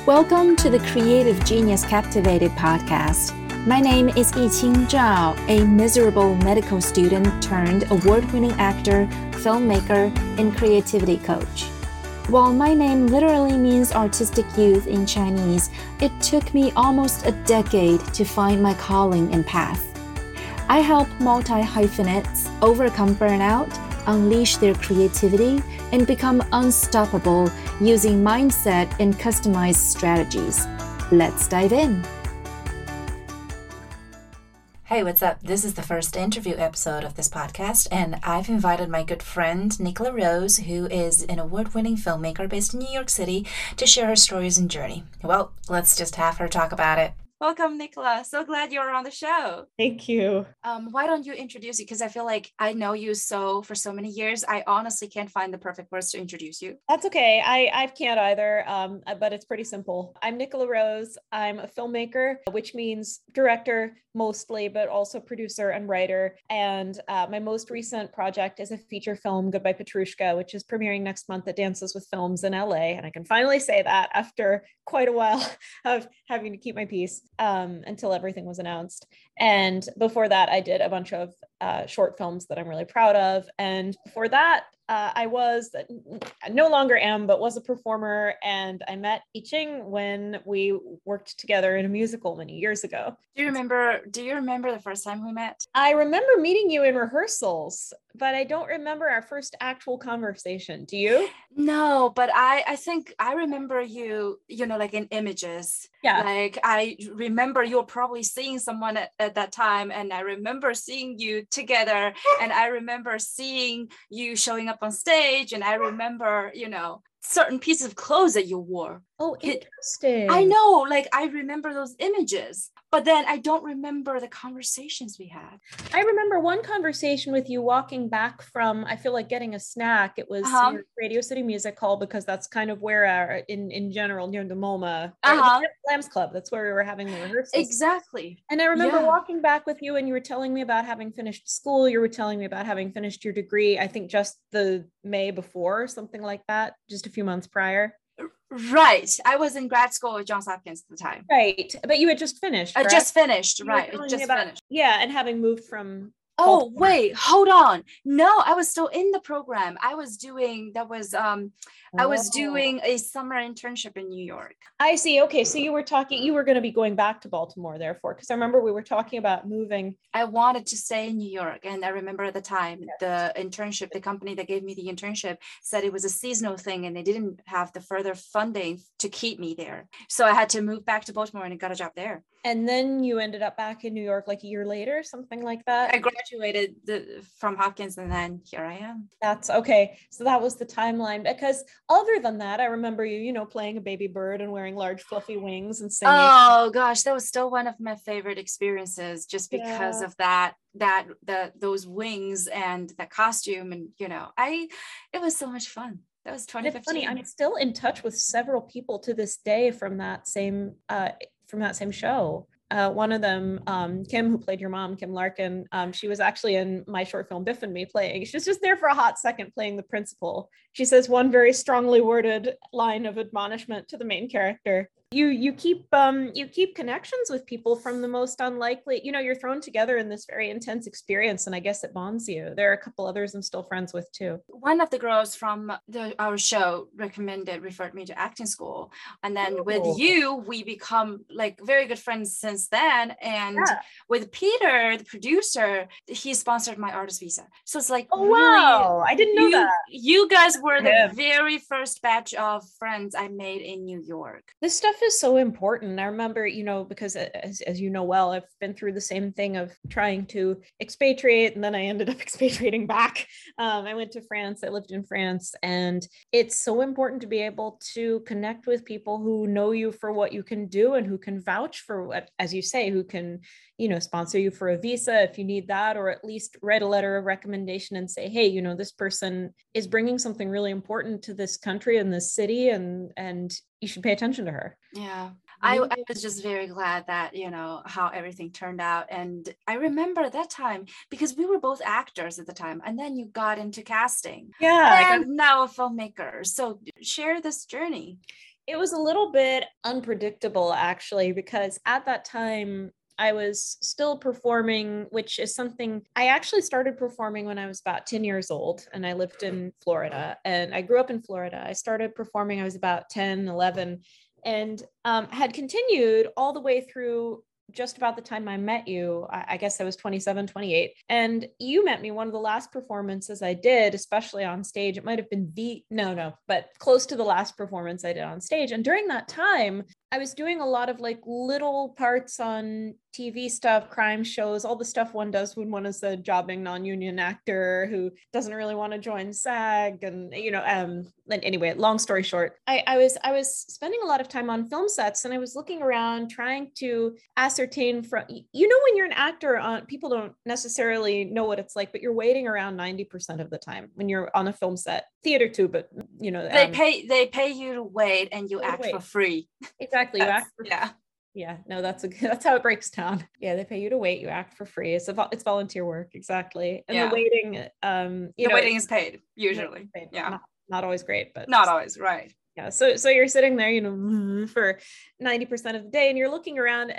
Welcome to the Creative Genius Captivated podcast. My name is Yiqing Zhao, a miserable medical student turned award-winning actor, filmmaker, and creativity coach. While my name literally means artistic youth in Chinese, it took me almost a decade to find my calling and path. I help multi-hyphenates overcome burnout, unleash their creativity, and become unstoppable using mindset and customized strategies. Let's dive in. Hey, what's up? This is the first interview episode of this podcast, and I've invited my good friend, Nicola Rose, who is an award-winning filmmaker based in New York City, to share her stories and journey. Well, let's just have her talk about it. Welcome, Nicola. So glad you're on the show. Thank you. Why don't you introduce you? Because I feel like I know you for so many years. I honestly can't find the perfect words to introduce you. That's okay. I can't either, but it's pretty simple. I'm Nicola Rose. I'm a filmmaker, which means director mostly, but also producer and writer. And my most recent project is a feature film, Goodbye Petrushka, which is premiering next month at Dances with Films in LA. And I can finally say that after quite a while of having to keep my peace until everything was announced. And before that, I did a bunch of short films that I'm really proud of. And before that, I no longer am, but was a performer. And I met Yiqing when we worked together in a musical many years ago. Do you remember the first time we met? I remember meeting you in rehearsals, but I don't remember our first actual conversation. Do you? No, but I think I remember you, like in images. Yeah. Like I remember you were probably seeing someone at that time, and I remember seeing you together, and I remember seeing you showing up on stage, and I remember, certain pieces of clothes that you wore. Oh, interesting. I know, like I remember those images, but then I don't remember the conversations we had. I remember one conversation with you walking back from, I feel like getting a snack. It was near Radio City Music Hall, because that's kind of where in general, near the MoMA, Lambs Club, that's where we were having the rehearsals. Exactly. And I remember walking back with you, and you were telling me about having finished school. You were telling me about having finished your degree, I think just the May before, something like that, just a few months prior. Right. I was in grad school at Johns Hopkins at the time. Right. But you had just finished, correct? I just finished, right. Finished. Yeah, and having moved from... Oh, wait, hold on. No, I was still in the program. I was doing a summer internship in New York. I see. Okay. So you were going to be going back to Baltimore, therefore, because I remember we were talking about moving. I wanted to stay in New York. And I remember at the time, the internship, the company that gave me the internship said it was a seasonal thing, and they didn't have the further funding to keep me there. So I had to move back to Baltimore, and I got a job there. And then you ended up back in New York like a year later, something like that. I graduated from Hopkins, and then here I am. That's okay. So that was the timeline, because other than that, I remember you, playing a baby bird and wearing large fluffy wings and singing. Oh gosh, that was still one of my favorite experiences, just because of those wings and that costume, and it was so much fun. That was 2015. It's funny, I'm still in touch with several people to this day from that same show. One of them, Kim, who played your mom, Kim Larkin, she was actually in my short film Biff and Me playing. She was just there for a hot second playing the principal. She says one very strongly worded line of admonishment to the main character. You keep connections with people from the most unlikely, you're thrown together in this very intense experience, and I guess it bonds you. There are a couple others I'm still friends with too. One of the girls from our show referred me to acting school, and then with you we become like very good friends since then. And with Peter, the producer, he sponsored my artist visa. So it's like, wow, I didn't know that. You guys were the very first batch of friends I made in New York. This stuff is so important. I remember, because as you know well, I've been through the same thing of trying to expatriate, and then I ended up expatriating back. I went to France. I lived in France, and it's so important to be able to connect with people who know you for what you can do, and who can vouch for what, as you say, who can, sponsor you for a visa if you need that, or at least write a letter of recommendation and say, hey, this person is bringing something really important to this country and this city, and you should pay attention to her. Yeah. I was just very glad that, how everything turned out. And I remember that time because we were both actors at the time, and then you got into casting. Yeah. And I'm now a filmmaker. So share this journey. It was a little bit unpredictable, actually, because at that time, I was still performing, which is something I actually started performing when I was about 10 years old, and I lived in Florida, and I grew up in Florida. I started performing, I was about 10, 11, and had continued all the way through just about the time I met you. I guess I was 27, 28. And you met me one of the last performances I did, especially on stage. It might have been but close to the last performance I did on stage. And during that time, I was doing a lot of like little parts on TV stuff, crime shows, all the stuff one does when one is a jobbing non-union actor who doesn't really want to join SAG. And, and anyway, long story short, I was spending a lot of time on film sets, and I was looking around trying to ascertain from, when you're an actor, people don't necessarily know what it's like, but you're waiting around 90% of the time when you're on a film set, theater too, but they pay you to wait, and you act for free. Exactly. You act for Yeah, no, that's how it breaks down. Yeah, they pay you to wait. You act for free. It's volunteer work, exactly. And the waiting, the waiting is paid usually. Paid. Yeah, not always great, but not always, right? Yeah, so you're sitting there, for 90% of the day, and you're looking around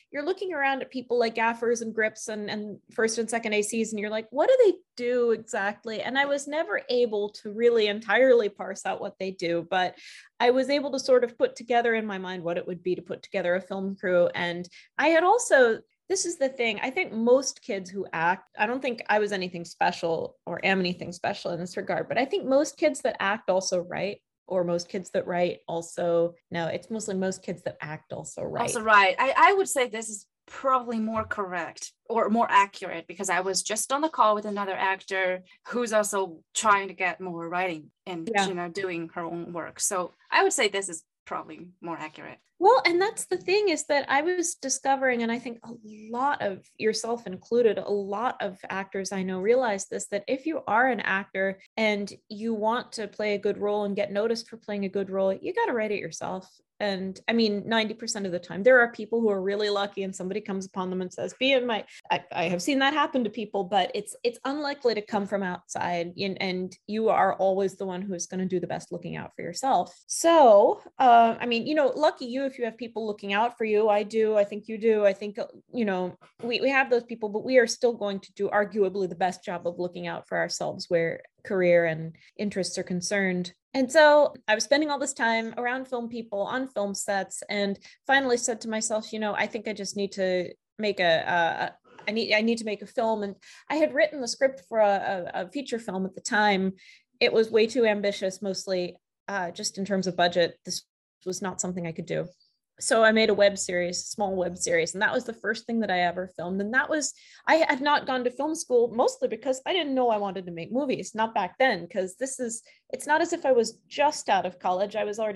at people like gaffers and grips and first and second ACs, and you're like, what do they do exactly? And I was never able to really entirely parse out what they do, but I was able to sort of put together in my mind what it would be to put together a film crew. And I had also, this is the thing, I think most kids who act, I don't think I was anything special or am anything special in this regard, but I think most kids that act also write. Or most kids that write also, no, it's mostly most kids that act also write. Also right. I would say this is probably more correct or more accurate, because I was just on the call with another actor who's also trying to get more writing and, doing her own work. So I would say this is probably more accurate. Well, and that's the thing, is that I was discovering, and I think a lot of, yourself included, a lot of actors I know realize this, that if you are an actor and you want to play a good role and get noticed for playing a good role, you got to write it yourself. And I mean, 90% of the time, there are people who are really lucky and somebody comes upon them and says, I have seen that happen to people, but it's unlikely to come from outside. And you are always the one who is going to do the best looking out for yourself. So, lucky you if you have people looking out for you. I do. I think you do. I think, we have those people, but we are still going to do arguably the best job of looking out for ourselves where career and interests are concerned. And so I was spending all this time around film people on film sets, and finally said to myself, I think I just need to make I need to make a film. And I had written the script for a feature film at the time. It was way too ambitious, mostly just in terms of budget. This was not something I could do. So I made a small web series, and that was the first thing that I ever filmed. And I had not gone to film school, mostly because I didn't know I wanted to make movies, not back then, because it's not as if I was just out of college. I was already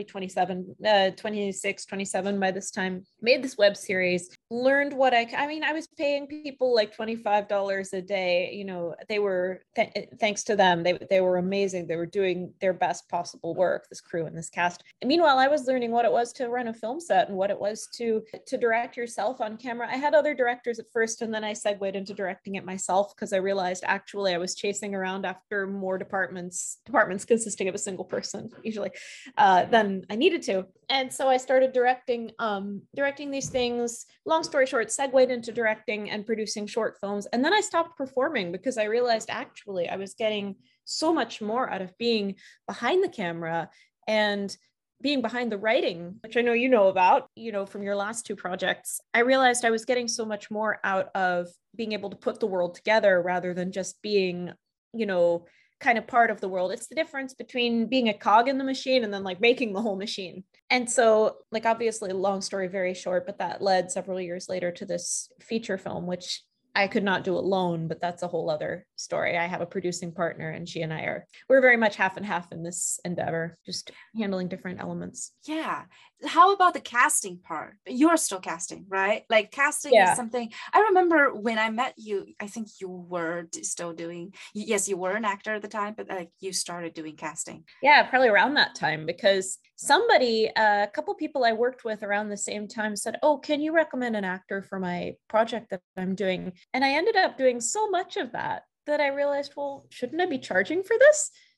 26, 27 by this time, made this web series, learned what I was paying people like $25 a day. They were, thanks to them, they were amazing. They were doing their best possible work, this crew and this cast. And meanwhile, I was learning what it was to run a film set and what it was to direct yourself on camera. I had other directors at first, and then I segued into directing it myself, because I realized actually I was chasing around after more departments consisting of a single person usually than I needed to. And so I started directing these things. Long story short, segued into directing and producing short films. And then I stopped performing because I realized actually I was getting so much more out of being behind the camera and being behind the writing, which I know you know about, from your last two projects. I realized I was getting so much more out of being able to put the world together rather than just being, kind of part of the world. It's the difference between being a cog in the machine and then like making the whole machine. And so, like, obviously, long story very short, but that led several years later to this feature film, which I could not do alone, but that's a whole other story. I have a producing partner, and she and we're very much half and half in this endeavor, just handling different elements. Yeah. How about the casting part? You're still casting, right? Like casting is something, I remember when I met you, I think you were still doing, yes, you were an actor at the time, but like you started doing casting. Yeah, probably around that time, because a couple people I worked with around the same time said, oh, can you recommend an actor for my project that I'm doing? And I ended up doing so much of that I realized, well, shouldn't I be charging for this?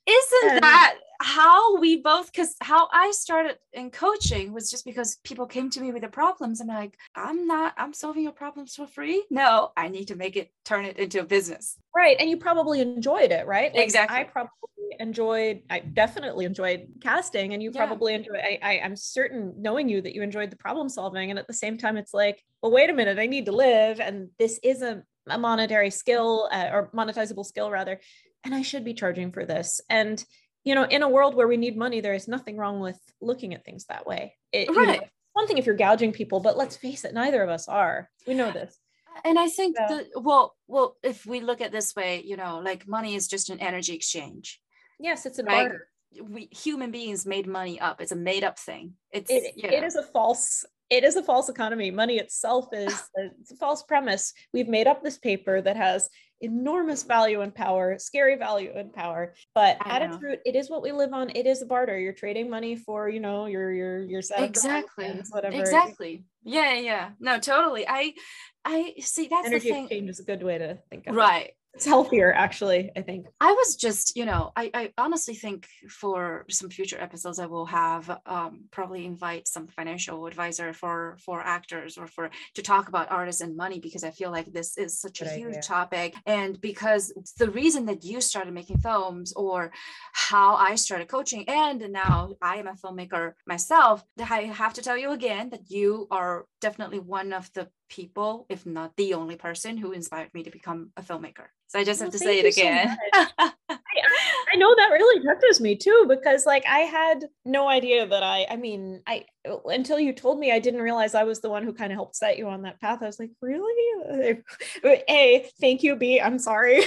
Isn't that how we both, because how I started in coaching was just because people came to me with their problems. I'm like, I'm solving your problems for free. No, I need to turn it into a business. Right. And you probably enjoyed it, right? Like, exactly. I definitely enjoyed casting, and you probably enjoy, I'm certain, knowing you, that you enjoyed the problem solving. And at the same time, it's like, well, wait a minute, I need to live. And this isn't a monetary skill or monetizable skill rather. And I should be charging for this. And, you know, in a world where we need money, there is nothing wrong with looking at things that way. Right. You know, one thing if you're gouging people, but let's face it, neither of us are. We know this. And I think well, if we look at this way, you know, like money is just an energy exchange. Yes, it's a barter. We human beings made money up. It's a made up thing. It is a false economy. Money itself it's a false premise. We've made up this paper that has enormous value and power, scary value and power, but at its root, it is what we live on. It is a barter. You're trading money for, you know, your set of exactly whatever. Exactly. Yeah. No, totally. I see, that's energy the thing. Exchange is a good way to think of it. It's healthier, actually, I think. I was just, you know, I honestly think for some future episodes, I will have probably invite some financial advisor for actors or to talk about artists and money, because I feel like this is such a huge topic. And because the reason that you started making films, or how I started coaching, and now I am a filmmaker myself, I have to tell you again that you are definitely one of the people, if not the only person, who inspired me to become a filmmaker. So I just have to say it again. So I know that really touches me too, because like I had no idea that I mean, until you told me, I didn't realize I was the one who kind of helped set you on that path. I was like, really? A, thank you. B, I'm sorry.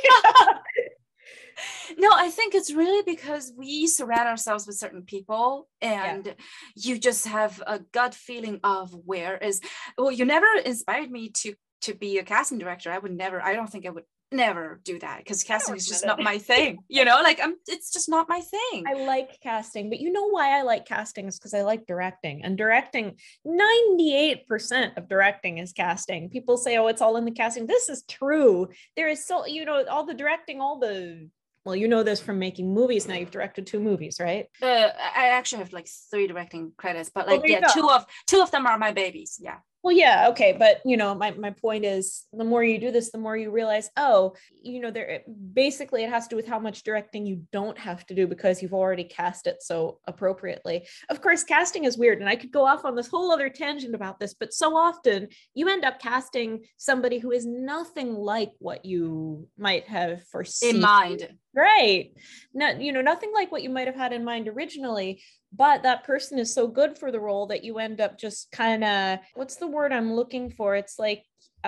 No, I think it's really because we surround ourselves with certain people, and you just have a gut feeling of you never inspired me to be a casting director. I don't think I would never do that, because casting is just not my thing, you know, like it's just not my thing. I like casting, but you know why I like casting is because I like directing, and directing, 98% of directing is casting. People say, oh, it's all in the casting. This is true. There is so, you know, all the directing, well, you know this from making movies now. You've directed 2 movies, right? I actually have like 3 directing credits, but like, two of them are my babies. Yeah. Well, yeah, okay. But, you know, my point is, the more you do this, the more you realize, oh, you know, basically it has to do with how much directing you don't have to do because you've already cast it so appropriately. Of course, casting is weird, and I could go off on this whole other tangent about this, but so often you end up casting somebody who is nothing like what you might have foreseen in mind. Right. No, you know, nothing like what you might have had in mind originally, but that person is so good for the role that you end up just kind of, what's the word I'm looking for? It's like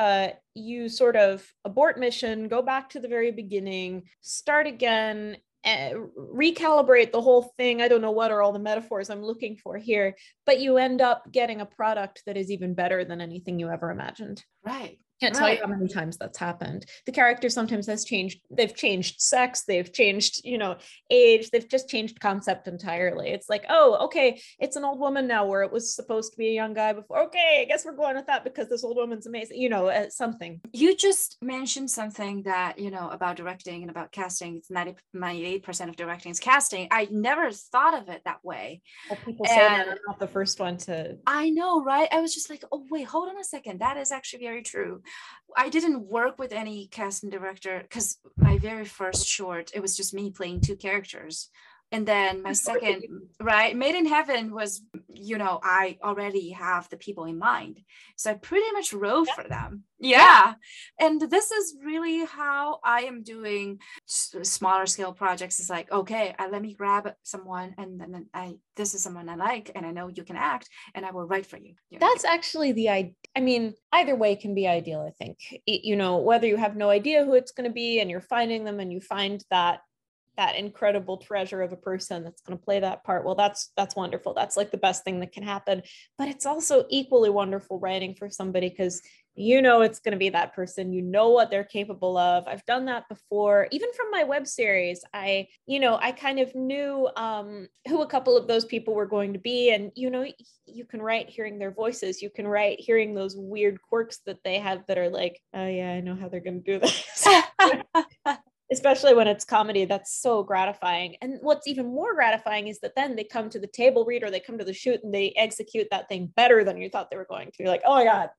you sort of abort mission, go back to the very beginning, start again, recalibrate the whole thing. I don't know what are all the metaphors I'm looking for here, but you end up getting a product that is even better than anything you ever imagined. Right. Can't tell you how many times that's happened. The character sometimes has changed. They've changed sex. They've changed, you know, age. They've just changed concept entirely. It's like, oh, okay, it's an old woman now where it was supposed to be a young guy before. Okay, I guess we're going with that because this old woman's amazing, you know, something. You just mentioned something that, you know, about directing and about casting. It's 98% of directing is casting. I never thought of it that way. Well, people say that. I'm not the first one to. I know, right? I was just like, oh, wait, hold on a second. That is actually very true. I didn't work with any casting director because my very first short, it was just me playing 2 characters. And then my second, right, Made in Heaven was, you know, I already have the people in mind. So I pretty much wrote for them. Yeah. And this is really how I am doing smaller scale projects. It's like, okay, let me grab someone, and then this is someone I like, and I know you can act, and I will write for you. That's actually the idea. I mean, either way can be ideal, I think. You know, whether you have no idea who it's going to be and you're finding them, and you find that incredible treasure of a person that's going to play that part. Well, that's wonderful. That's like the best thing that can happen. But it's also equally wonderful writing for somebody because you know it's going to be that person. You know what they're capable of. I've done that before, even from my web series. I kind of knew who a couple of those people were going to be, and you know, you can write hearing their voices. You can write hearing those weird quirks that they have that are like, oh yeah, I know how they're going to do this. especially when it's comedy. That's so gratifying. And what's even more gratifying is that then they come to the table read or they come to the shoot and they execute that thing better than you thought they were going to. You're like, oh my God.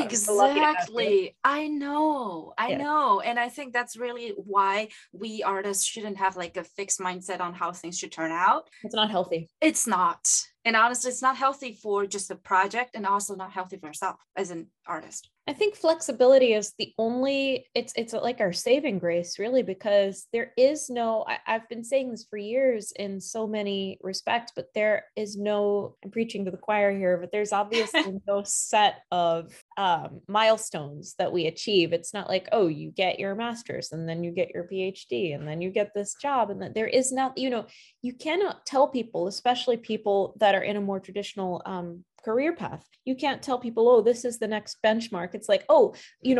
Exactly. I know. And I think that's really why we artists shouldn't have like a fixed mindset on how things should turn out. It's not healthy. It's not. And honestly, it's not healthy for just the project and also not healthy for yourself as an artist. I think flexibility is the only, it's like our saving grace, really, because there is no, I've been saying this for years in so many respects, but there is no, I'm preaching to the choir here, but there's obviously no set of milestones that we achieve. It's not like, oh, you get your master's and then you get your PhD and then you get this job. And that there is not, you cannot tell people, especially people that are in a more traditional career path. You can't tell people, oh, this is the next benchmark. It's like, oh,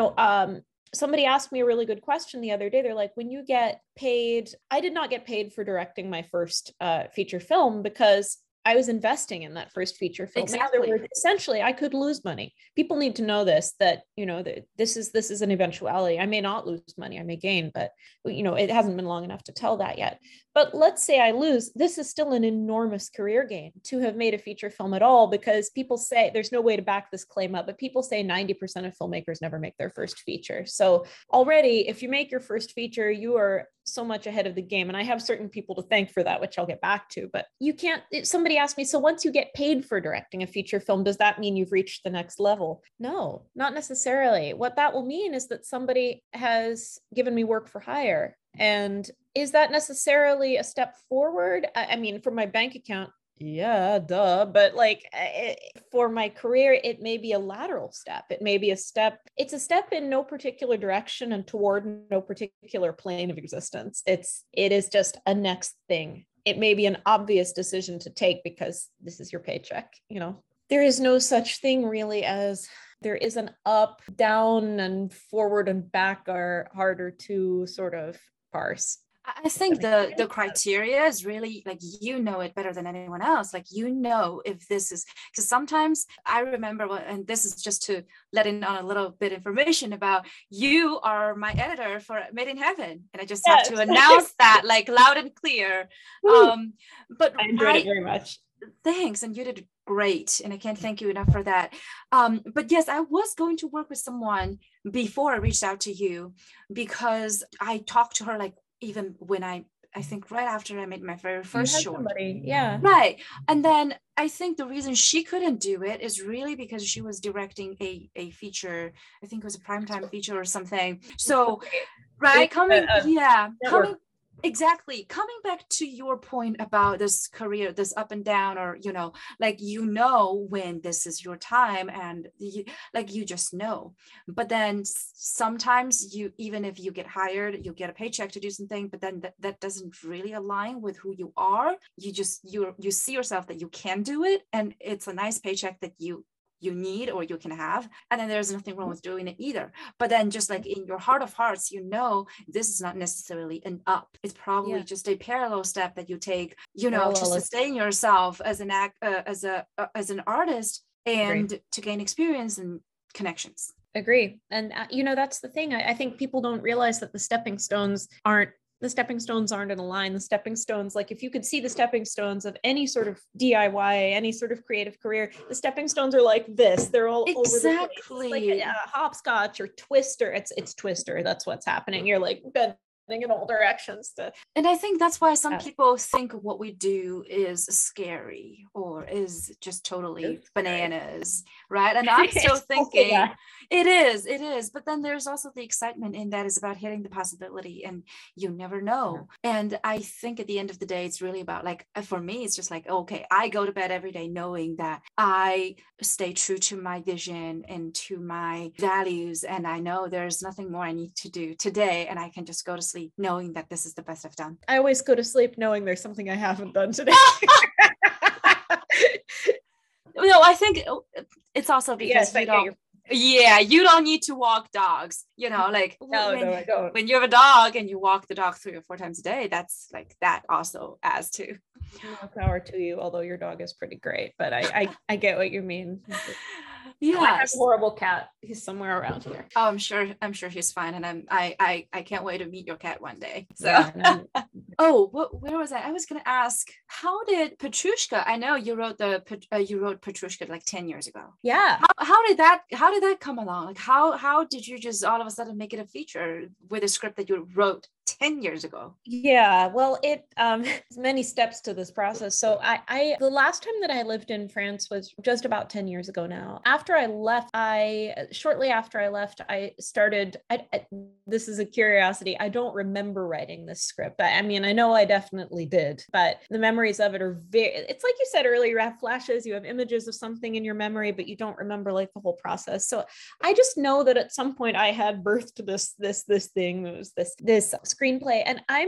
somebody asked me a really good question the other day. They're like, when you get paid, I did not get paid for directing my first feature film because I was investing in that first feature film. Exactly. In other words, essentially, I could lose money. People need to know this, that, this is an eventuality. I may not lose money, I may gain, but, it hasn't been long enough to tell that yet. But let's say I lose, this is still an enormous career gain to have made a feature film at all, because people say, there's no way to back this claim up, but people say 90% of filmmakers never make their first feature. So already, if you make your first feature, you are so much ahead of the game. And I have certain people to thank for that, which I'll get back to. But you can't, somebody asked me, so once you get paid for directing a feature film, does that mean you've reached the next level? No, not necessarily. What that will mean is that somebody has given me work for hire. And is that necessarily a step forward? I mean, for my bank account, yeah, duh. But for my career, it may be a lateral step. It may be a step. It's a step in no particular direction and toward no particular plane of existence. It is just a next thing. It may be an obvious decision to take because this is your paycheck. There is no such thing really as there is an up, down, and forward and back are harder to sort of parse. I think the criteria is really it better than anyone else. If this is, because sometimes I remember, and this is just to let in on a little bit information about, you are my editor for Made in Heaven, and I just have to announce that loud and clear. But I enjoyed it very much. Thanks, and you did great, and I can't thank you enough for that. But yes, I was going to work with someone before I reached out to you, because I talked to her even when I think right after I made my very first short. Somebody, yeah. Right. And then I think the reason she couldn't do it is really because she was directing a feature. I think it was a primetime feature or something. So, right. Exactly. Coming back to your point about this career, this up and down, or, when this is your time, and you just know. But then sometimes even if you get hired, you get a paycheck to do something, but then that doesn't really align with who you are. You see yourself that you can do it, and it's a nice paycheck that you need or you can have, and then there's nothing wrong with doing it either. But then just in your heart of hearts, this is not necessarily an up. It's probably just a parallel step that you take, to sustain yourself as an artist and to gain experience and connections. Agree. And that's the thing. I think people don't realize that the stepping stones aren't in a line. The stepping stones, if you could see the stepping stones of any sort of DIY, any sort of creative career, the stepping stones are like this. They're all over the place. Like a hopscotch or twister. It's twister. That's what's happening. You're bending in all directions. And I think that's why some people think what we do is scary or is just totally bananas, right? And I'm still thinking it is. But then there's also the excitement in that is about hitting the possibility, and you never know. And I think at the end of the day, it's really about for me, it's just okay, I go to bed every day knowing that I stay true to my vision and to my values, and I know there's nothing more I need to do today, and I can just go to sleep knowing that this is the best I've done. I always go to sleep knowing there's something I haven't done today. No, I think it's also because you don't need to walk dogs, no, I don't. When you have a dog and you walk the dog 3 or 4 times a day, that's that also adds to. More power to you, although your dog is pretty great, but I get what you mean. I have Yes. a horrible cat. He's somewhere around here. Oh, I'm sure he's fine, and I can't wait to meet your cat one day. So, Yeah, no. oh, where was I? I was gonna ask, how did Petrushka? I know you wrote Petrushka like 10 years ago. Yeah. How did that come along? Like, how did you just all of a sudden make it a feature with a script that you wrote 10 years ago? Yeah, well, it there's many steps to this process. So I the last time that I lived in France was just about 10 years ago now. After I left, shortly after I left, I started this is a curiosity. I don't remember writing this script. I mean, I know I definitely did, but the memories of it are it's like you said earlier, you have flashes, you have images of something in your memory, but you don't remember like the whole process. So I just know that at some point I had birthed this thing. It was this screenplay, and I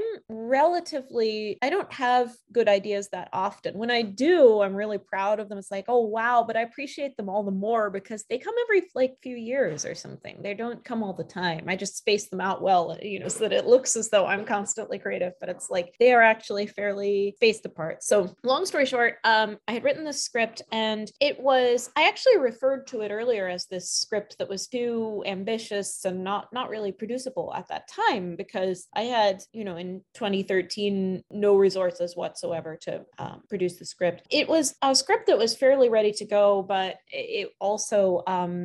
don't have good ideas that often. When I do, I'm really proud of them. It's like, oh wow, but I appreciate them all the more because they come every like few years or something. They don't come all the time. I just space them out well, so that it looks as though I'm constantly creative, but it's like they are actually fairly spaced apart. So long story short, I had written this script, and I actually referred to it earlier as this script that was too ambitious and not really producible at that time, because I had, in 2013, no resources whatsoever to produce the script. It was a script that was fairly ready to go, but it also,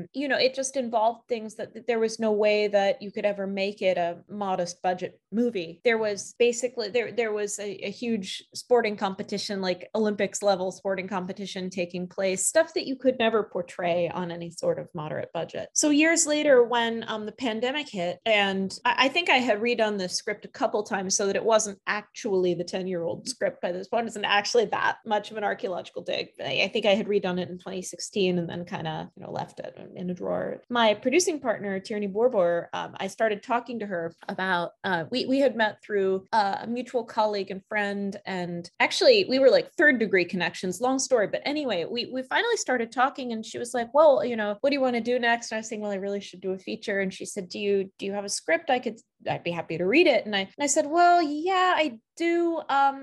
it just involved things that there was no way that you could ever make it a modest budget movie. There was basically, there was a huge sporting competition, like Olympics level sporting competition taking place, stuff that you could never portray on any sort of moderate budget. So years later, when the pandemic hit, and I think I had redone the script a couple times so that it wasn't actually the 10-year-old script by this point. It isn't actually that much of an archaeological dig. I think I had redone it in 2016 and then kind of, left it in a drawer. My producing partner, Tierney Borbor, I started talking to her about, we had met through a mutual colleague and friend, and actually we were like third degree connections, long story. But anyway, we finally started talking, and she was like, well, what do you want to do next? And I was saying, well, I really should do a feature. And she said, do you have a script? I'd be happy to read it. And I said, well, yeah, I do.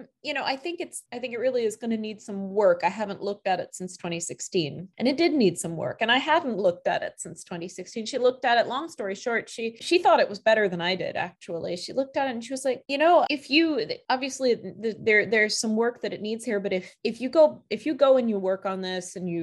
I think it really is going to need some work. I haven't looked at it since 2016, and it did need some work. And I hadn't looked at it since 2016. She looked at it, long story short, she thought it was better than I did, actually. She looked at it and she was like, if you, obviously there's some work that it needs here, but if you go and you work on this and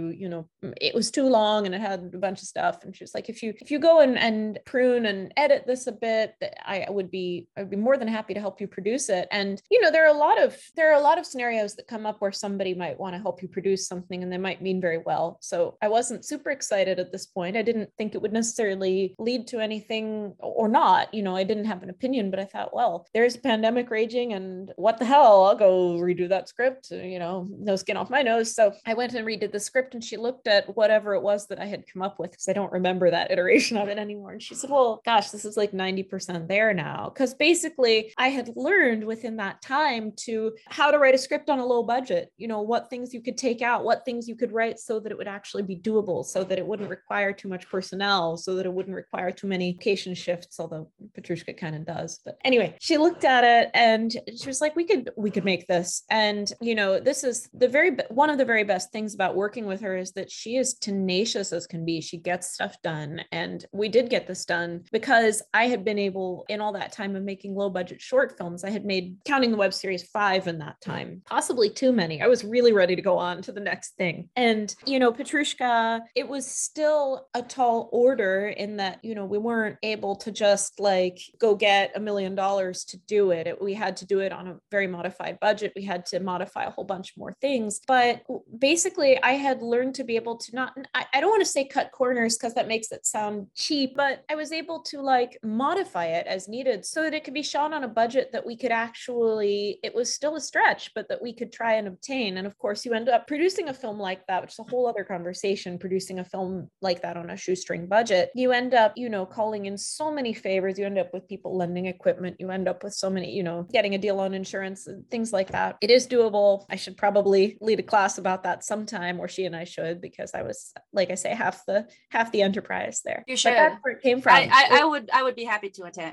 it was too long and it had a bunch of stuff. And she was like, if you go and prune and edit this a bit, I'd be more than happy to help you produce it. And there are a lot of scenarios that come up where somebody might want to help you produce something, and they might mean very well. So I wasn't super excited at this point. I didn't think it would necessarily lead to anything or not. I didn't have an opinion, but I thought, well, there's a pandemic raging, and what the hell, I'll go redo that script. No skin off my nose. So I went and redid the script, and she looked at whatever it was that I had come up with, because I don't remember that iteration of it anymore. And she said, well, gosh, this is like 90% there now. Because basically I had learned within that time how to write a script on a low budget, what things you could take out, what things you could write so that it would actually be doable, so that it wouldn't require too much personnel, so that it wouldn't require too many location shifts, although Petrushka kind of does. But anyway, she looked at it and she was like, we could make this. And, this is one of the very best things about working with her, is that she is tenacious as can be. She gets stuff done. And we did get this done because I had been able, in all that time of making low budget short films, I had made, counting the web series, 5 in that time, possibly too many. I was really ready to go on to the next thing. And, Petrushka, it was still a tall order in that, we weren't able to just like go get $1 million to do it. We had to do it on a very modified budget. We had to modify a whole bunch more things. But basically, I had learned to be able to I don't want to say cut corners because that makes it sound cheap, but I was able to like modify it as needed so that it could be shot on a budget that we could actually, it was still a stretch, but that we could try and obtain. And of course, you end up producing a film like that, which is a whole other conversation, producing a film like that on a shoestring budget. You end up, calling in so many favors. You end up with people lending equipment. You end up with so many, getting a deal on insurance and things like that. It is doable. I should probably lead a class about that sometime, or she and I should, because I was, like I say, half the enterprise there. You should. But that's where it came from. I would be happy to attend.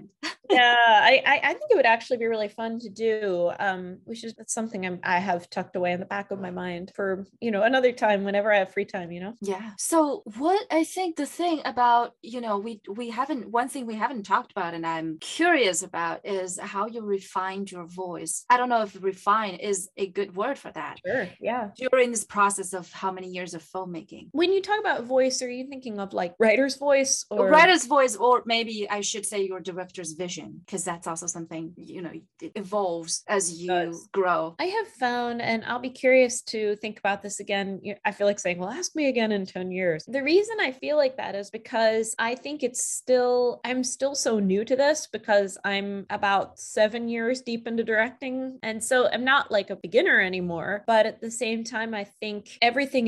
Yeah, I think it would actually be really fun to do. Which is that's something I have tucked away in the back of my mind for, another time whenever I have free time, Yeah. So what I think the thing about, we haven't, one thing we haven't talked about and I'm curious about is how you refined your voice. I don't know if refine is a good word for that. Sure. Yeah. During this process of how many years of filmmaking? When you talk about voice, are you thinking of like writer's voice or writer's voice, or maybe I should say your director's vision? Because that's also something, it evolves as you grow. I have found, and I'll be curious to think about this again. I feel like saying, well, ask me again in 10 years. The reason I feel like that is because I think I'm still so new to this because I'm about 7 years deep into directing. And so I'm not like a beginner anymore, but at the same time, I think everything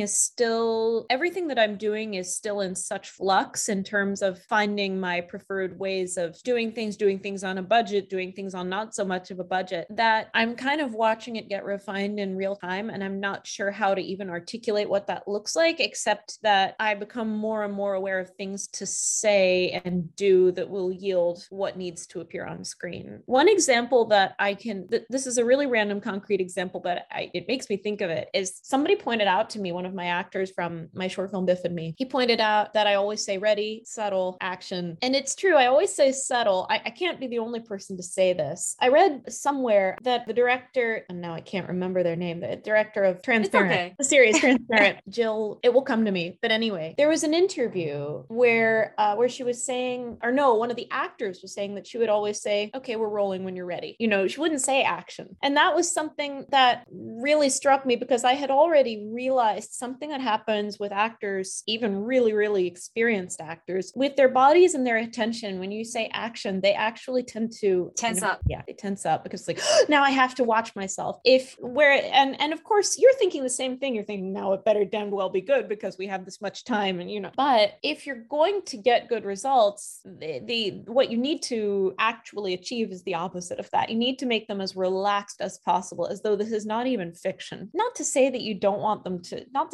that I'm doing is still in such flux in terms of finding my preferred ways of doing things on a budget, doing things on not so much of a budget, that I'm kind of watching it get refined in real time. And I'm not sure how to even articulate what that looks like, except that I become more and more aware of things to say and do that will yield what needs to appear on screen. One example that this is a really random concrete example, but it makes me think of it, is somebody pointed out to me, one of my actors from my short film Biff and Me, he pointed out that I always say ready, settle, action. And it's true. I always say settle. I can't be the only person to say this. I read somewhere that the director, and now I can't remember their name, the director of Transparent, the series Transparent, Jill, it will come to me. But anyway, there was an interview where she was saying, or no, one of the actors was saying that she would always say, okay, we're rolling when you're ready. She wouldn't say action. And that was something that really struck me because I had already realized something that happens with actors, even really, really experienced actors, with their bodies and their attention. When you say action, they actually tend to tense up. Yeah, they tense up because like, now I have to watch myself. And of course you're thinking the same thing. You're thinking, now it better damn well be good because we have this much time. And but if you're going to get good results, what you need to actually achieve is the opposite of that. You need to make them as relaxed as possible, as though this is not even fiction. Not to say that you want them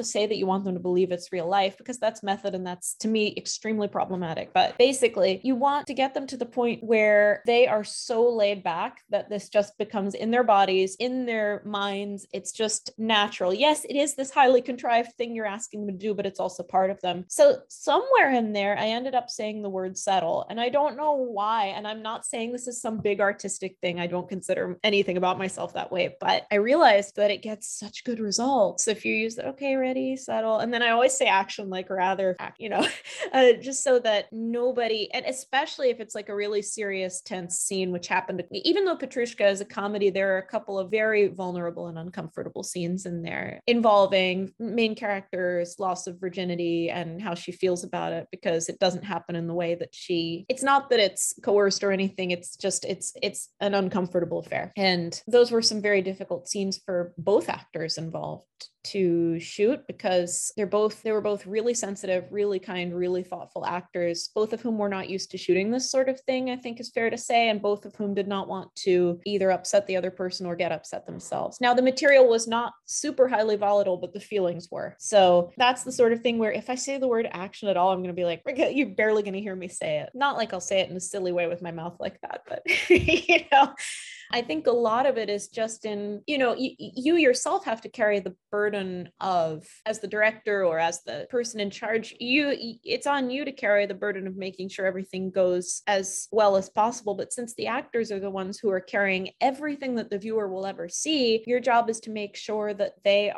to believe it's real life, because that's method and that's, to me, extremely problematic. But basically, you want to get them to the point where they are so laid back that this just becomes in their bodies, in their minds. It's just natural. Yes, it is this highly contrived thing you're asking them to do, but it's also part of them. So somewhere in there, I ended up saying the word settle, and I don't know why. And I'm not saying this is some big artistic thing. I don't consider anything about myself that way, but I realized that it gets such good results if you use the okay, ready, settle. And then I always say action, like rather, just so that nobody, and especially if it's like a really serious, tense scene, which happened to me, even though Petrushka is a comedy, there are a couple of very vulnerable and uncomfortable scenes in there involving main character's loss of virginity and how she feels about it, because it doesn't happen in the way that it's not that it's coerced or anything. It's just, it's an uncomfortable affair. And those were some very difficult scenes for both actors involved to shoot, because they were both really sensitive, really kind, really thoughtful actors, both of whom were not used to shooting this sort of thing, I think is fair to say, and both of whom did not want to either upset the other person or get upset themselves. Now, the material was not super highly volatile, but the feelings were. So that's the sort of thing where if I say the word action at all, I'm going to be like, you're barely going to hear me say it. Not like I'll say it in a silly way with my mouth like that, but I think a lot of it is just in, you yourself have to carry the burden of, as the director or as the person in charge, it's on you to carry the burden of making sure everything goes as well as possible. But since the actors are the ones who are carrying everything that the viewer will ever see, your job is to make sure that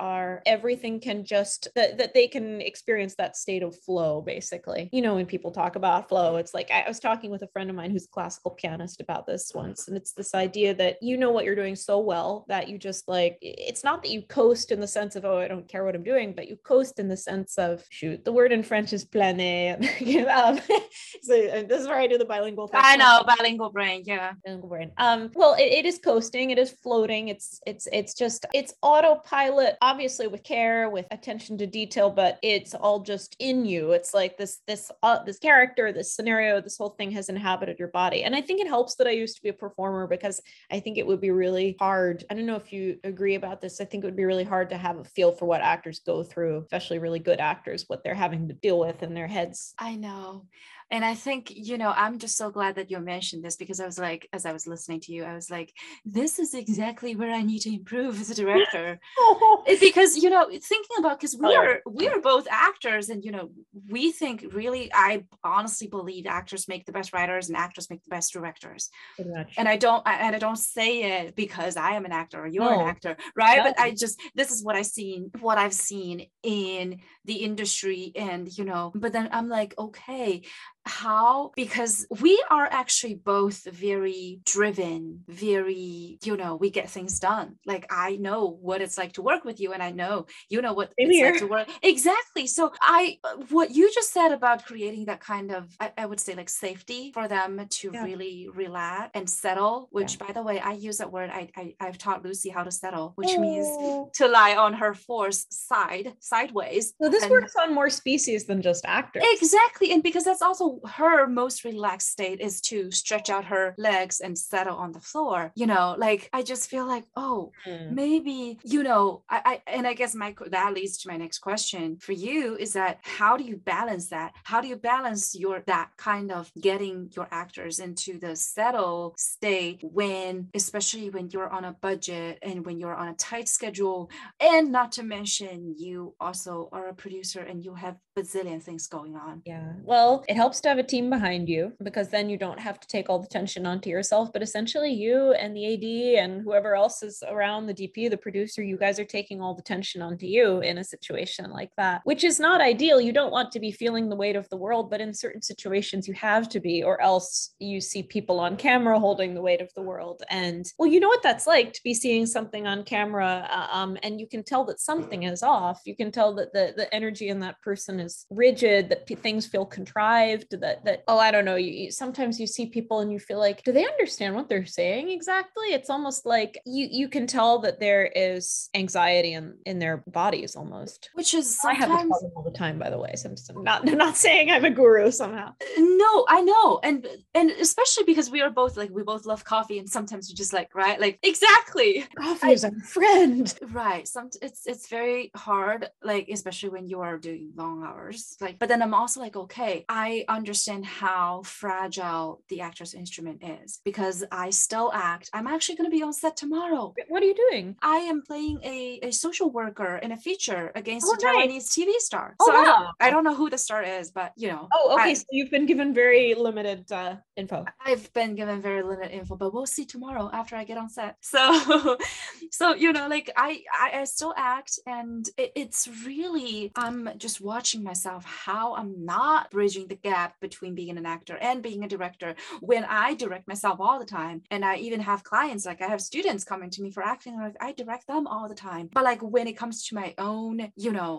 that they can experience that state of flow, basically. When people talk about flow, it's like, I was talking with a friend of mine who's a classical pianist about this once, and it's this idea that what you're doing so well that you just like, it's not that you coast in the sense of, oh, I don't care what I'm doing, but you coast in the sense of, shoot, the word in French is planer. So this is where I do the bilingual thing. I know, bilingual brain, yeah. Bilingual brain. Well, it is coasting, it is floating, it's autopilot, obviously with care, with attention to detail, but it's all just in you. It's like this character, this scenario, this whole thing has inhabited your body. And I think it helps that I used to be a performer, because I think it would be really hard. I don't know if you agree about this. I think it would be really hard to have a feel for what actors go through, especially really good actors, what they're having to deal with in their heads. I know. And I think, I'm just so glad that you mentioned this, because I was like, as I was listening to you, I was like, this is exactly where I need to improve as a director. Because, thinking about, because we are both actors, and, we think really, I honestly believe actors make the best writers and actors make the best directors. And I don't say it because I am an actor or you're an actor, right? No. But this is what I've seen in the industry, and, but then I'm like, okay, how? Because we are actually both very driven, very, we get things done. Like, I know what it's like to work with you, and I know, what it's like to work. Exactly. So what you just said about creating that kind of, I would say, like, safety for them to really relax and settle, which by the way, I use that word. I've taught Lucy how to settle, which means to lie on her force sideways. So this works on more species than just actors. Exactly. And because that's also her most relaxed state, is to stretch out her legs and settle on the floor, like, I just feel like, maybe, I guess that leads to my next question for you, is that how do you balance that? How do you balance that kind of getting your actors into the settle state especially when you're on a budget and when you're on a tight schedule, and not to mention you also are a producer and you have bazillion things going on? Yeah. Well, it helps to have a team behind you, because then you don't have to take all the tension onto yourself, but essentially you and the AD and whoever else is around, the DP, the producer, you guys are taking all the tension onto you in a situation like that, which is not ideal. You don't want to be feeling the weight of the world, but in certain situations you have to be, or else you see people on camera holding the weight of the world. And well, you know what that's like, to be seeing something on camera, and you can tell that something is off. You can tell that the energy in that person is rigid, that things feel contrived, that I don't know, sometimes you see people and you feel like, do they understand what they're saying exactly? It's almost like you can tell that there is anxiety in their bodies almost, which is sometimes, I have this problem all the time, by the way, so I'm not saying I'm a guru somehow. No, I know, and especially because we both love coffee, and sometimes you just like, right, like, exactly, coffee is our friend, right? It's very hard, like, especially when you are doing long hours, like, but then I'm also like, okay, I understand how fragile the actor's instrument is, because I still act. I'm actually going to be on set tomorrow. What are you doing? I am playing a social worker in a feature against a Taiwanese TV star. So wow. I don't know who the star is, but so you've been given very limited info. I've been given very limited info, but we'll see tomorrow after I get on set. So like, I still act, and it's really, I'm just watching myself, how I'm not bridging the gap between being an actor and being a director, when I direct myself all the time. And I even have clients, like I have students coming to me for acting, like I direct them all the time. But like, when it comes to my own,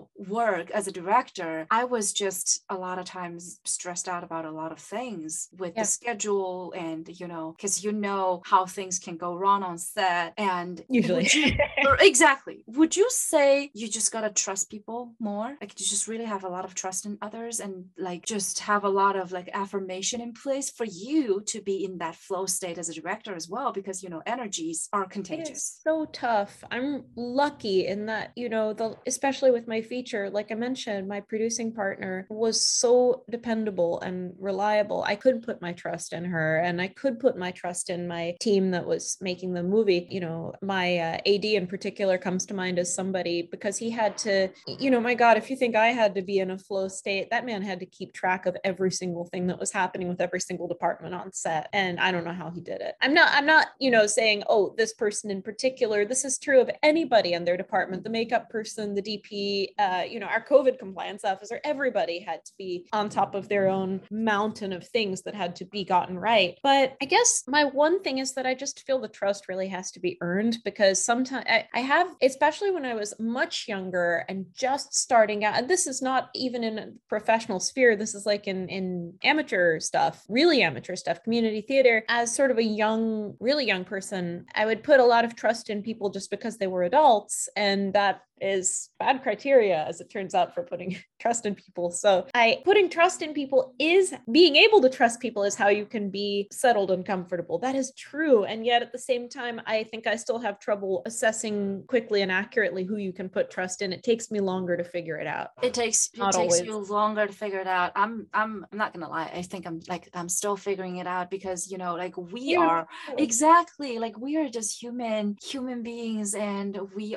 work as a director, I was just a lot of times stressed out about a lot of things with the schedule, and because how things can go wrong on set. And usually exactly, would you say you just gotta trust people more? Like, you just really have a lot of trust in others, and like, just have a lot of like affirmation in place for you to be in that flow state as a director as well, because energies are contagious. It is so tough. I'm lucky in that, especially with my feature, like I mentioned, my producing partner was so dependable and reliable. I could put my trust in her, and I could put my trust in my team that was making the movie. My AD in particular comes to mind as somebody, because he had to, my God, if you think I had to be in a flow state, that man had to keep track of every single thing that was happening with every single department on set. And I don't know how he did it. I'm not, saying, oh, this person in particular. This is true of anybody in their department, the makeup person, the DP, our COVID compliance officer. Everybody had to be on top of their own mountain of things that had to be gotten right. But I guess my one thing is that I just feel the trust really has to be earned, because sometimes I have, especially when I was much younger and just starting out, and this is not even in a professional sphere, this is like in amateur stuff, really amateur stuff, community theater. As sort of a really young person, I would put a lot of trust in people just because they were adults, and that is bad criteria, as it turns out, for putting trust in people. So putting trust in people is being able to trust people is how you can be settled and comfortable. That is true. And yet at the same time, I think I still have trouble assessing quickly and accurately who you can put trust in. It takes me longer to figure it out. It takes you longer to figure it out. I'm not gonna lie. I think I'm still figuring it out because, like we are exactly like we are just human beings, and we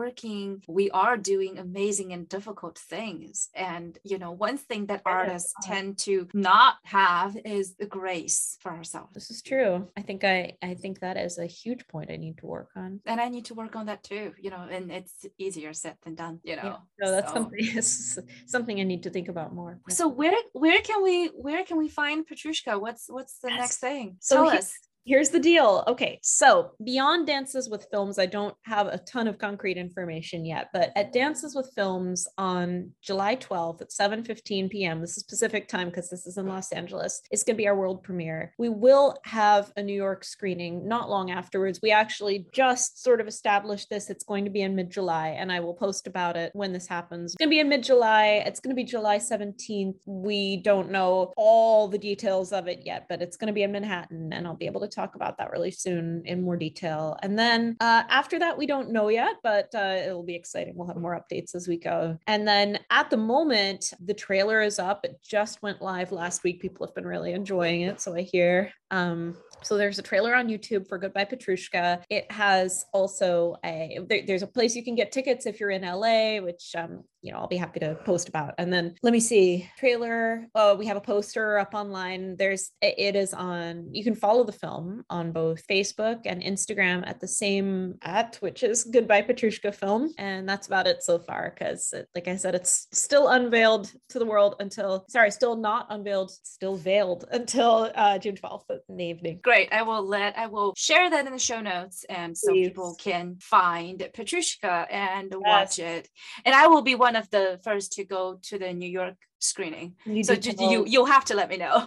are doing amazing and difficult things. And one thing that artists tend to not have is the grace for ourselves. This is true. I think that is a huge point I need to work on. And I need to work on that too, and it's easier said than done, Yeah. No, that's something I need to think about more. So where can we find Petrushka? What's the next thing? Tell us. Here's the deal. Okay, so beyond Dances with Films, I don't have a ton of concrete information yet, but at Dances with Films on July 12th at 7:15 p.m., this is Pacific time because this is in Los Angeles, it's going to be our world premiere. We will have a New York screening not long afterwards. We actually just sort of established this. It's going to be in mid-July, and I will post about it when this happens. It's going to be in mid-July. It's going to be July 17th. We don't know all the details of it yet, but it's going to be in Manhattan, and I'll be able to talk about that really soon in more detail. And then after that, we don't know yet, but it'll be exciting. We'll have more updates as we go. And then at the moment, the trailer is up. It just went live last week. People have been really enjoying it, so I hear. So there's a trailer on YouTube for Goodbye Petrushka. It has also there's a place you can get tickets if you're in LA, which I'll be happy to post about. And then let me see, trailer. Oh, we have a poster up online. It is on. You can follow the film on both Facebook and Instagram at the same which is Goodbye Petrushka Film, and that's about it so far. Because like I said, it's still unveiled to the world still not unveiled, still veiled until June 12th in the evening. Great. I will share that in the show notes, and so people can find Petrushka and watch it. And I will be one of the first to go to the New York screening. You'll have to let me know.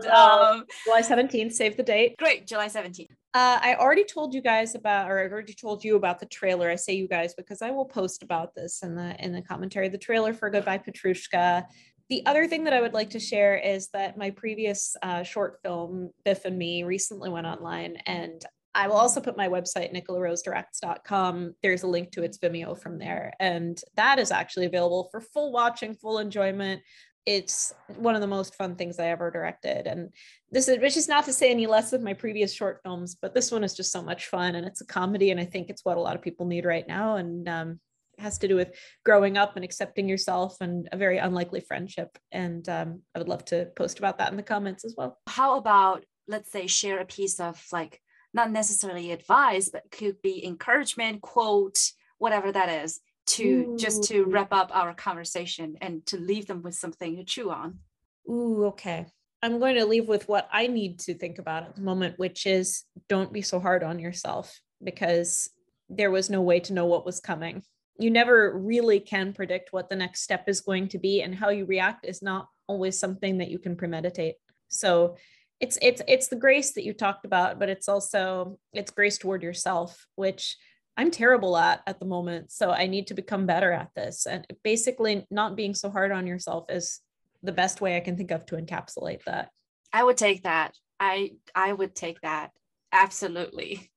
July 17th, save the date. Great, July 17th. I already told you guys I've already told you about the trailer. I say you guys because I will post about this in the commentary. The trailer for Goodbye Petrushka. The other thing that I would like to share is that my previous short film, Biff and Me, recently went online, and I will also put my website, NicolaRoseDirects.com. There's a link to its Vimeo from there, and that is actually available for full watching, full enjoyment. It's one of the most fun things I ever directed, and which is not to say any less of my previous short films, but this one is just so much fun, and it's a comedy, and I think it's what a lot of people need right now, and has to do with growing up and accepting yourself and a very unlikely friendship. And I would love to post about that in the comments as well. How about, let's say, share a piece of not necessarily advice, but could be encouragement, quote, whatever that is, just to wrap up our conversation and to leave them with something to chew on. Ooh, okay. I'm going to leave with what I need to think about at the moment, which is don't be so hard on yourself, because there was no way to know what was coming. You never really can predict what the next step is going to be, and how you react is not always something that you can premeditate. So it's the grace that you talked about, but it's grace toward yourself, which I'm terrible at the moment. So I need to become better at this. And basically not being so hard on yourself is the best way I can think of to encapsulate that. I would take that. I would take that. Absolutely.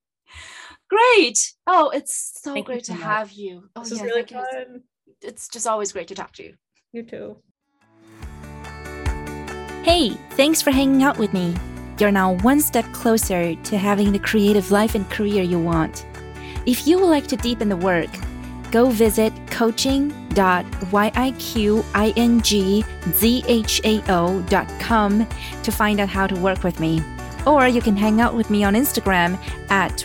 Great. Oh, it's so great to have you. This is really fun. It's just always great to talk to you. You too. Hey, thanks for hanging out with me. You're now one step closer to having the creative life and career you want. If you would like to deepen the work, go visit coaching.yingzhao.com to find out how to work with me. Or you can hang out with me on Instagram at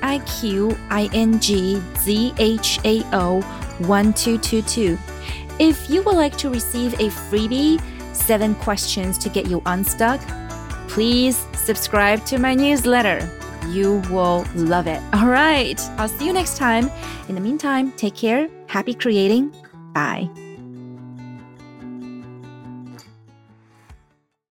YIQINGZHAO1222. If you would like to receive a freebie, 7 questions to get you unstuck, please subscribe to my newsletter. You will love it. All right, I'll see you next time. In the meantime, take care. Happy creating. Bye.